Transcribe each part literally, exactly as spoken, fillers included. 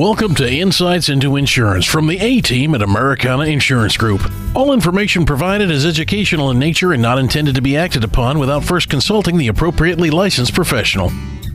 Welcome to Insights into Insurance from the A-Team at Americana Insurance Group. All information provided is educational in nature and not intended to be acted upon without first consulting the appropriately licensed professional.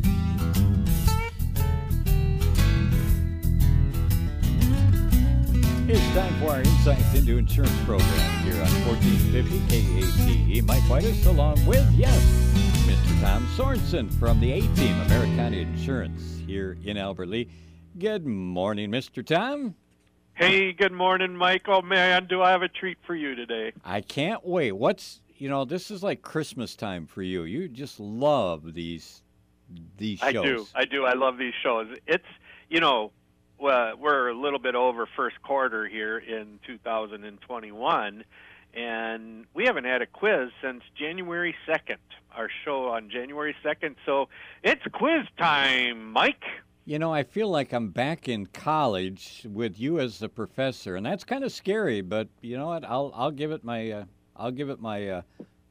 It's time for our Insights into Insurance program here on fourteen fifty K A T E. Mike Whitus along with, yes, Mister Tom Sorensen from the A-Team, Americana Insurance here in Albert Lea. Good morning, Mister Tom. Hey, good morning, Mike. Oh, man, do I have a treat for you today. I can't wait. What's, you know, this is like Christmas time for you. You just love these these shows. I do. I do. I love these shows. It's, you know, well, we're a little bit over first quarter here in two thousand twenty-one, and we haven't had a quiz since January second, our show on January second. So it's quiz time, Mike. You know, I feel like I'm back in college with you as the professor, and that's kind of scary. But you know what? I'll I'll give it my uh, I'll give it my uh,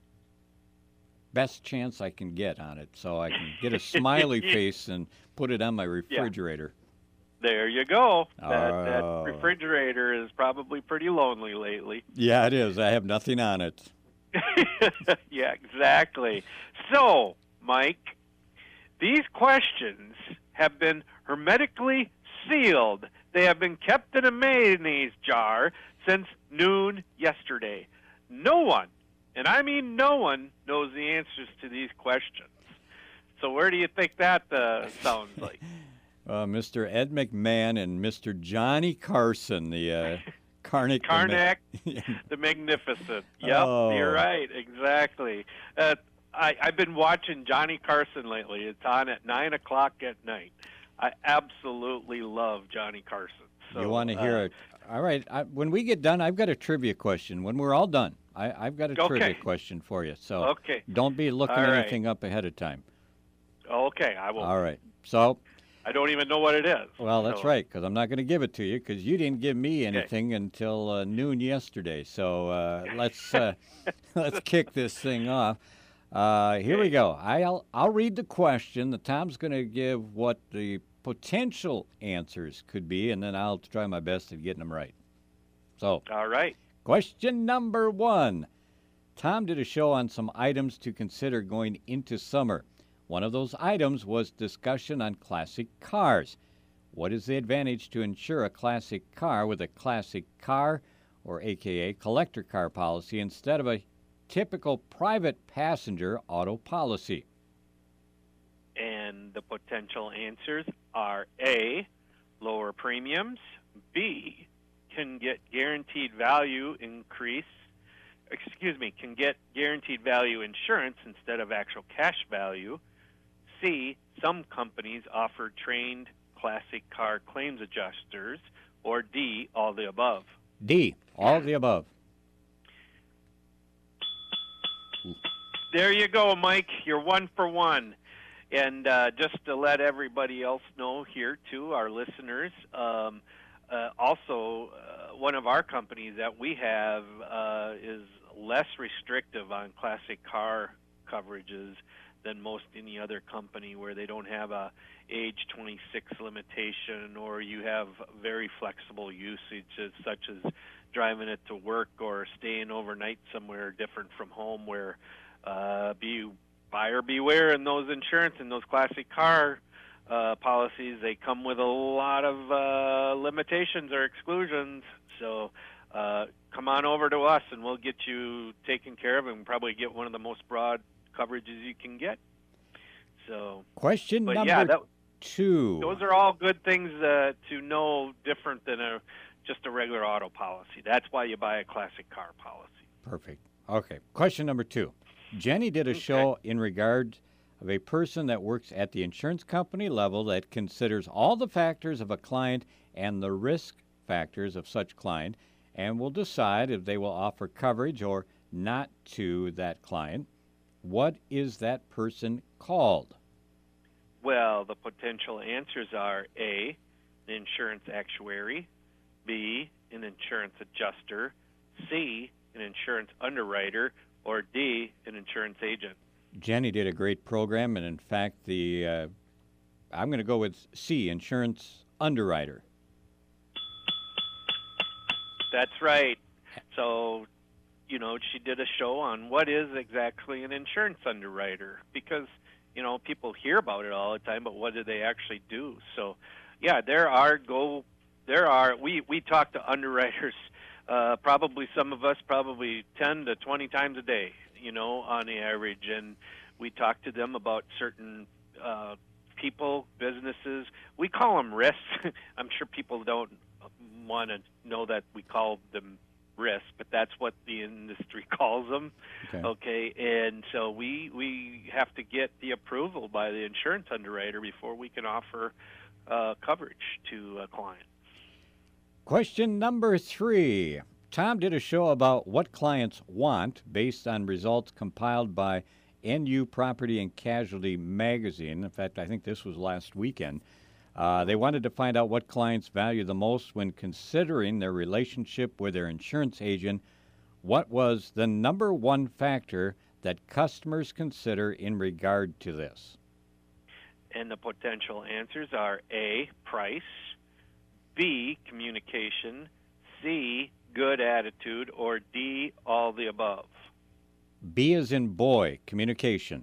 best chance I can get on it, so I can get a smiley face and put it on my refrigerator. Yeah. There you go. Oh. That, that refrigerator is probably pretty lonely lately. Yeah, it is. I have nothing on it. Yeah, exactly. So, Mike, these questions have been hermetically sealed. They have been kept in a mayonnaise jar since noon yesterday. No one, and I mean no one, knows the answers to these questions. So where do you think that uh, sounds like? Uh, Mister Ed McMahon and Mister Johnny Carson, the uh, Karnak. Karnak, the Magnificent. Yep, Oh. You're right, exactly. Uh, I, I've been watching Johnny Carson lately. It's on at nine o'clock at night. I absolutely love Johnny Carson. So, You want to hear uh, it? All right. I, when we get done, I've got a trivia question. When we're all done, I, I've got a Okay. trivia question for you. So Okay. don't be looking All right. anything up ahead of time. Okay, I will. All right. So, I don't even know what it is. well, that's so. right, because I'm not going to give it to you because you didn't give me Okay. anything until uh, noon yesterday. So uh, let's uh, let's kick this thing off. Uh, here we Okay. go. I'll I'll read the question. The Tom's going to give what the potential answers could be, and then I'll try my best at getting them right. So, All right. question number one. Tom did a show on some items to consider going into summer. One of those items was discussion on classic cars. What is the advantage to insure a classic car with a classic car, or A K A collector car policy, instead of a typical private passenger auto policy? And the potential answers are A, lower premiums, B, can get guaranteed value increase, excuse me, can get guaranteed value insurance instead of actual cash value, C, some companies offer trained classic car claims adjusters, or D, all the above. D, all of the above. There you go, Mike. You're one for one. And uh, just to let everybody else know here, too, our listeners, um, uh, also uh, one of our companies that we have uh, is less restrictive on classic car coverages than most any other company, where they don't have a age twenty-six limitation, or you have very flexible usages such as driving it to work or staying overnight somewhere different from home, where uh, be buyer beware in those insurance and those classic car uh, policies. They come with a lot of uh, limitations or exclusions. So uh, come on over to us and we'll get you taken care of and probably get one of the most broad coverages you can get. So Question but number yeah, that, two. those are all good things uh, to know, different than a just a regular auto policy. That's why you buy a classic car policy. Perfect. Okay. Question number two. Jenny did a Okay. show in regard of a person that works at the insurance company level that considers all the factors of a client and the risk factors of such client, and will decide if they will offer coverage or not to that client. What is that person called? Well, the potential answers are A, an insurance actuary, B, an insurance adjuster, C, an insurance underwriter, or D, an insurance agent. Jenny did a great program, and in fact, the uh, I'm going to go with C, insurance underwriter. That's right. So, you know, she did a show on what is exactly an insurance underwriter, because, you know, people hear about it all the time, but what do they actually do? So, yeah, there are go there are we we talk to underwriters, uh, probably some of us probably ten to twenty times a day, you know, on the average, and we talk to them about certain uh, people, businesses. We call them risks. I'm sure people don't want to know that we call them risk, but that's what the industry calls them. Okay. Okay, and so we we have to get the approval by the insurance underwriter before we can offer uh, coverage to a client. Question number three. Tom did a show about what clients want based on results compiled by N U Property and Casualty magazine. In fact, I think this was last weekend. Uh, they wanted to find out what clients value the most when considering their relationship with their insurance agent. What was the number one factor that customers consider in regard to this? And the potential answers are A, price, B, communication, C, good attitude, or D, all the above. B as in boy, communication.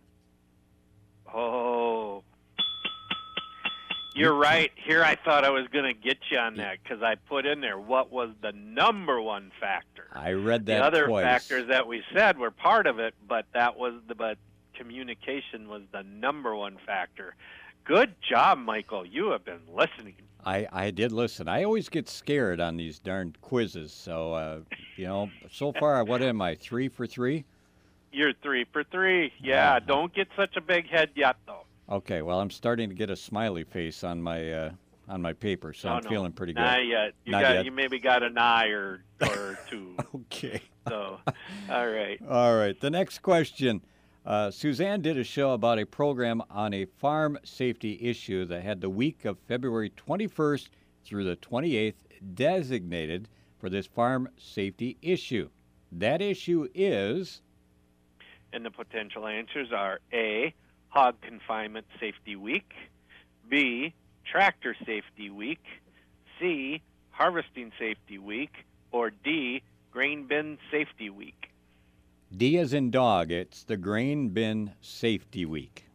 Oh, you're right. Here I thought I was going to get you on that because I put in there what was the number one factor. I read that The other twice. factors that we said were part of it, but that was the but communication was the number one factor. Good job, Michael. You have been listening. I, I did listen. I always get scared on these darn quizzes. So, uh, you know, so far, what am I, three for three? You're three for three. Yeah, Uh-huh. don't get such a big head yet, though. Okay, well, I'm starting to get a smiley face on my uh, on my paper, so No, I'm no. feeling pretty good. Not yet. You Not got. yet. You maybe got an eye or or two. Okay. So, all right. All right. The next question. Uh, Suzanne did a show about a program on a farm safety issue that had the week of February twenty-first through the twenty-eighth designated for this farm safety issue. That issue is... And the potential answers are A, Hog Confinement Safety Week, B, Tractor Safety Week, C, Harvesting Safety Week, or D, Grain Bin Safety Week. D as in dog. It's the Grain Bin Safety Week.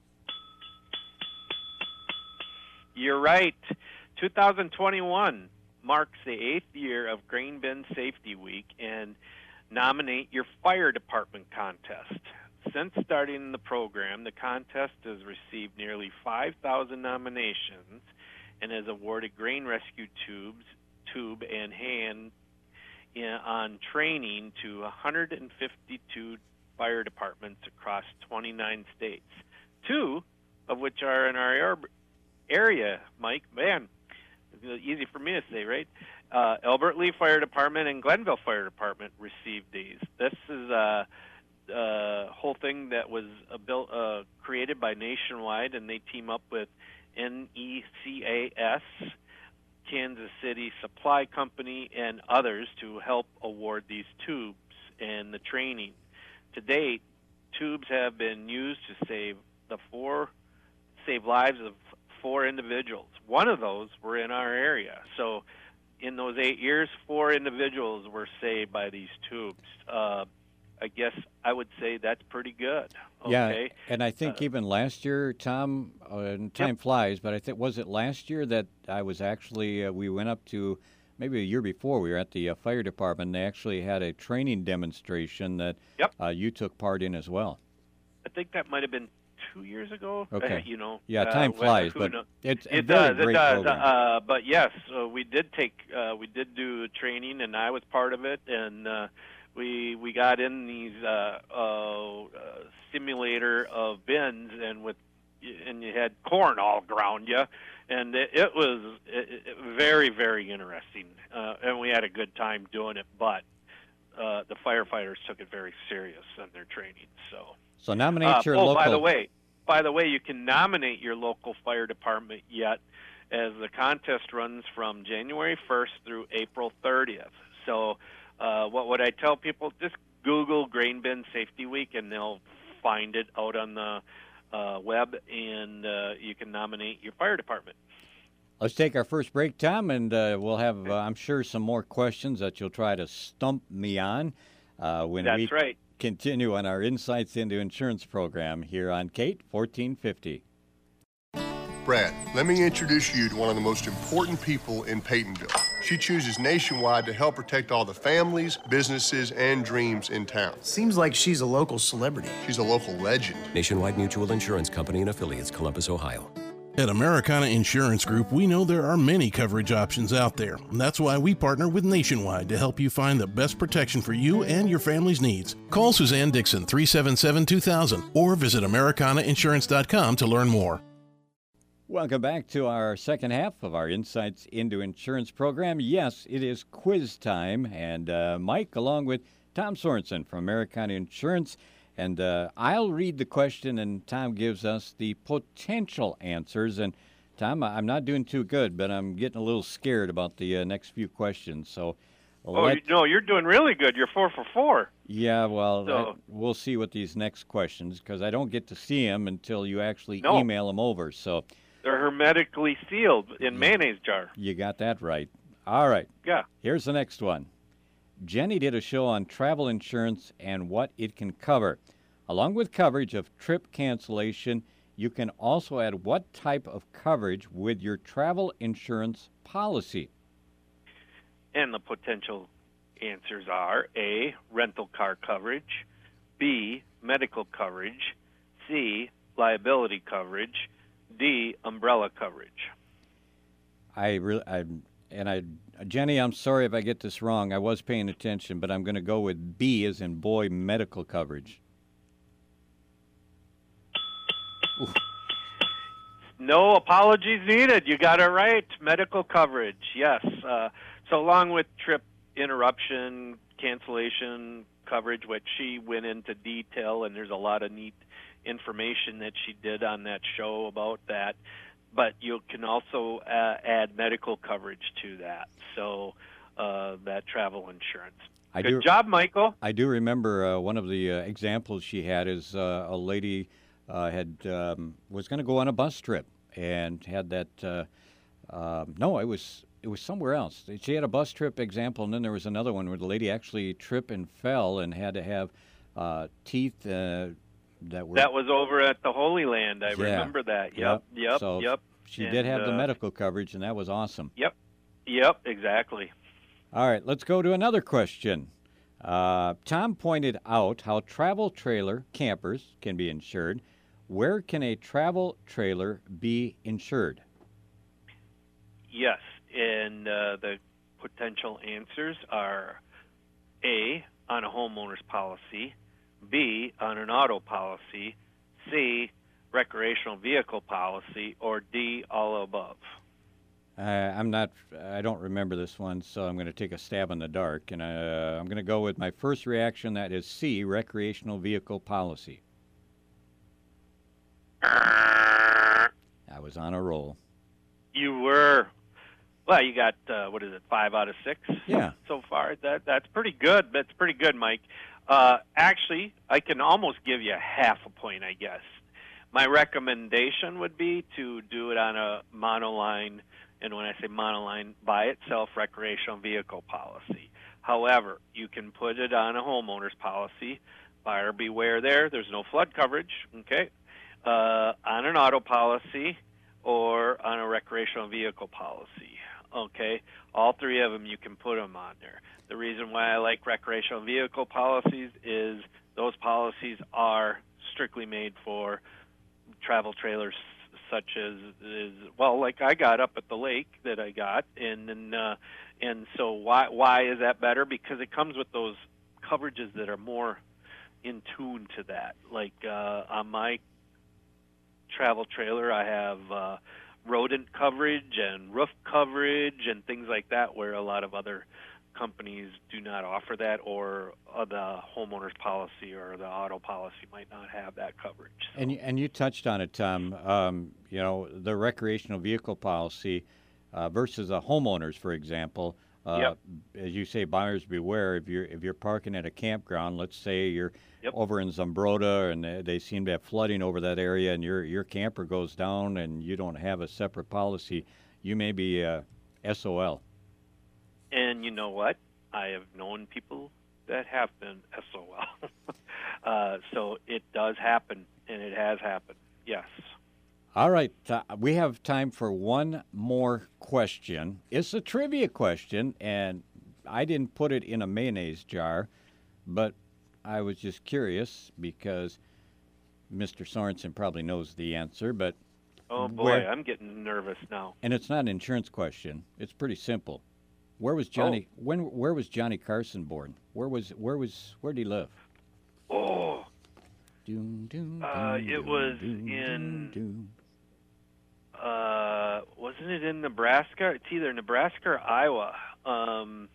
You're right. two thousand twenty-one marks the eighth year of Grain Bin Safety Week, and nominate your fire department contest. Since starting the program, the contest has received nearly five thousand nominations and has awarded grain rescue tubes, tube and hand in, on training to one hundred fifty-two fire departments across twenty-nine states, two of which are in our area, Mike. Man, easy for me to say, right? Uh, Albert Lee Fire Department and Glenville Fire Department received these. This is a, a whole thing that was uh, built, uh, created by Nationwide, and they team up with N E C A S, Kansas City Supply Company, and others to help award these tubes and the training. To date, tubes have been used to save the four save lives of four individuals. One of those were in our area. So in those eight years, four individuals were saved by these tubes. Uh, I guess I would say that's pretty good. Okay? Yeah, and I think Uh, even last year, Tom, uh, and time Yep. flies, but I think, was it last year that I was actually, uh, we went up to, maybe a year before, we were at the uh, fire department, and they actually had a training demonstration that Yep. uh, you took part in as well. I think that might have been two years ago. Okay. Uh, you know. Yeah, uh, time whether- flies, who but knows? it's a It very does. It great does. program. Uh, but yes, uh, we did take. Uh, we did do training, and I was part of it. And uh, we we got in these uh, uh, uh, simulator of bins, and with and you had corn all around you, and it, it was it, it, very very interesting. Uh, and we had a good time doing it. But uh, the firefighters took it very serious in their training. So. So nominate Uh, your oh, local... by the way, by the way, you can nominate your local fire department yet, as the contest runs from January first through April thirtieth. So, uh, what would I tell people? Just Google Grain Bin Safety Week, and they'll find it out on the uh, web, and uh, you can nominate your fire department. Let's take our first break, Tom, and uh, we'll have, uh, I'm sure, some more questions that you'll try to stump me on uh, when That's we right. continue on our Insights into Insurance program here on Kate fourteen fifty. Brad, let me introduce you to one of the most important people in Peytonville. She chooses Nationwide to help protect all the families, businesses, and dreams in town. Seems like she's a local celebrity. She's a local legend. Nationwide Mutual Insurance Company and affiliates, Columbus, Ohio. At Americana Insurance Group, we know there are many coverage options out there. And that's why we partner with Nationwide to help you find the best protection for you and your family's needs. Call Suzanne Dixon, three seven seven, two thousand, or visit Americana Insurance dot com to learn more. Welcome back to our second half of our Insights into Insurance program. Yes, it is quiz time, and uh, Mike, along with Tom Sorensen from Americana Insurance, and uh, I'll read the question, and Tom gives us the potential answers. And Tom, I'm not doing too good, but I'm getting a little scared about the uh, next few questions. So, Oh, let- you, no, you're doing really good. You're four for four. yeah, well, So- that- we'll see what these next questions, because I don't get to see them until you actually No. email them over. So. They're hermetically sealed in mayonnaise jar. You got that right. All right. Yeah. Here's the next one. Jenny did a show on travel insurance and what it can cover. Along with coverage of trip cancellation, you can also add what type of coverage with your travel insurance policy. And the potential answers are A, rental car coverage, B, medical coverage, C, liability coverage, D, umbrella coverage. I really, I, and I, Jenny, I'm sorry if I get this wrong. I was paying attention, but I'm going to go with B as in boy, medical coverage. Ooh. No apologies needed. You got it right. Medical coverage, yes. Uh, so along with trip interruption, cancellation coverage, which she went into detail, and there's a lot of neat information that she did on that show about that. But you can also uh, add medical coverage to that, so uh, that travel insurance. I Good do, job, Michael. I do remember uh, one of the uh, examples she had is uh, a lady uh, had um, was going to go on a bus trip and had that. Uh, uh, no, it was it was somewhere else. She had a bus trip example, and then there was another one where the lady actually tripped and fell and had to have uh, teeth uh, that were. That was over at the Holy Land. I Yeah. remember that. Yep, yep, So yep. She And, did have the uh, medical coverage, and that was awesome. Yep, yep, exactly. All right, let's go to another question. Uh, Tom pointed out how travel trailer campers can be insured. Where can a travel trailer be insured? Yes, and uh, the potential answers are A, on a homeowner's policy, B, on an auto policy, C, recreational vehicle policy, or D, all above. Uh, I'm not. I don't remember this one, so I'm going to take a stab in the dark, and uh, I'm going to go with my first reaction. That is C, recreational vehicle policy. I was on a roll. You were, well, you got, uh, what is it, five out of six Yeah. so far? That That's pretty good. That's pretty good, Mike. Uh, actually, I can almost give you half a point, I guess. My recommendation would be to do it on a monoline, and when I say monoline, by itself, recreational vehicle policy. However, you can put it on a homeowner's policy. Buyer beware there. There's no flood coverage, okay? Uh, on an auto policy or on a recreational vehicle policy, okay? All three of them, you can put them on there. The reason why I like recreational vehicle policies is those policies are strictly made for travel trailers such as, is, well, like I got up at the lake that I got, and and, uh, and so why why is that better? Because it comes with those coverages that are more in tune to that. Like uh, on my travel trailer, I have uh, rodent coverage and roof coverage and things like that, where a lot of other companies do not offer that, or uh, the homeowner's policy or the auto policy might not have that coverage. So. And you, and you touched on it, Tom. Um, you know, the recreational vehicle policy uh, versus a homeowner's, for example. Uh, Yep. As you say, buyers beware. If you're if you're parking at a campground, let's say you're Yep. over in Zumbrota and they, they seem to have flooding over that area, and your your camper goes down, and you don't have a separate policy. you may be uh, S O L. And you know what? I have known people that have been S O L. uh, so it does happen, and it has happened. Yes. All right. Uh, we have time for one more question. It's a trivia question, and I didn't put it in a mayonnaise jar, but I was just curious because Mister Sorensen probably knows the answer, but Oh, boy, where, I'm getting nervous now. and it's not an insurance question. It's pretty simple. Where was Johnny? Oh. When? Where was Johnny Carson born? Where was? Where was? Where did he live? Oh, Doom, doom, Uh, doom, it was doom, in- doom, doom. uh, wasn't it in Nebraska? It's either Nebraska or Iowa. Um,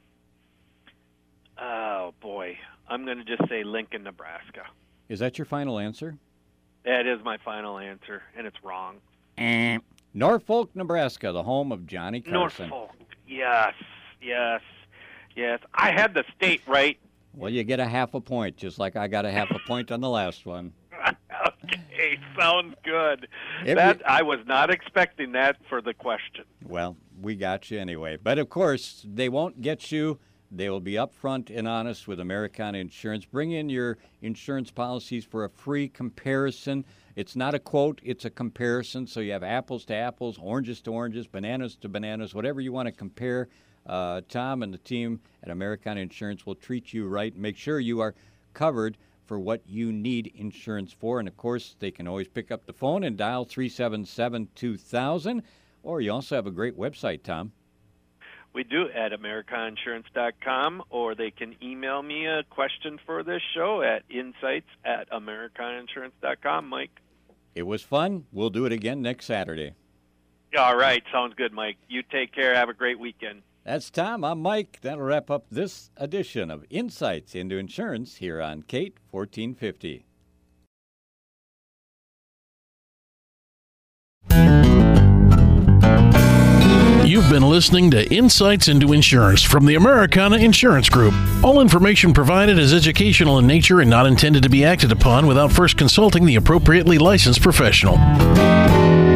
oh, boy. I'm going to just say Lincoln, Nebraska. Is that your final answer? That is my final answer, and it's wrong. Norfolk, Nebraska, the home of Johnny Carson. Norfolk. Yes, yes, yes. I had the state right. Well, you get a half a point, just like I got a half a point on the last one. Okay, sounds good. Every- That I was not expecting that for the question. Well, we got you anyway. But, of course, they won't get you. They will be upfront and honest with Americana Insurance. Bring in your insurance policies for a free comparison. It's not a quote, it's a comparison. So you have apples to apples, oranges to oranges, bananas to bananas, whatever you want to compare. Uh, Tom and the team at Americana Insurance will treat you right. Make sure you are covered for what you need insurance for. And, of course, they can always pick up the phone and dial three seven seven, two thousand. Or you also have a great website, Tom. We do at Americana Insurance dot com, or they can email me a question for this show at insights at Americana Insurance dot com, Mike. It was fun. We'll do it again next Saturday. All right, sounds good, Mike. You take care. Have a great weekend. That's Tom. I'm Mike. That'll wrap up this edition of Insights into Insurance here on Kate fourteen fifty. You've been listening to Insights into Insurance from the Americana Insurance Group. All information provided is educational in nature and not intended to be acted upon without first consulting the appropriately licensed professional.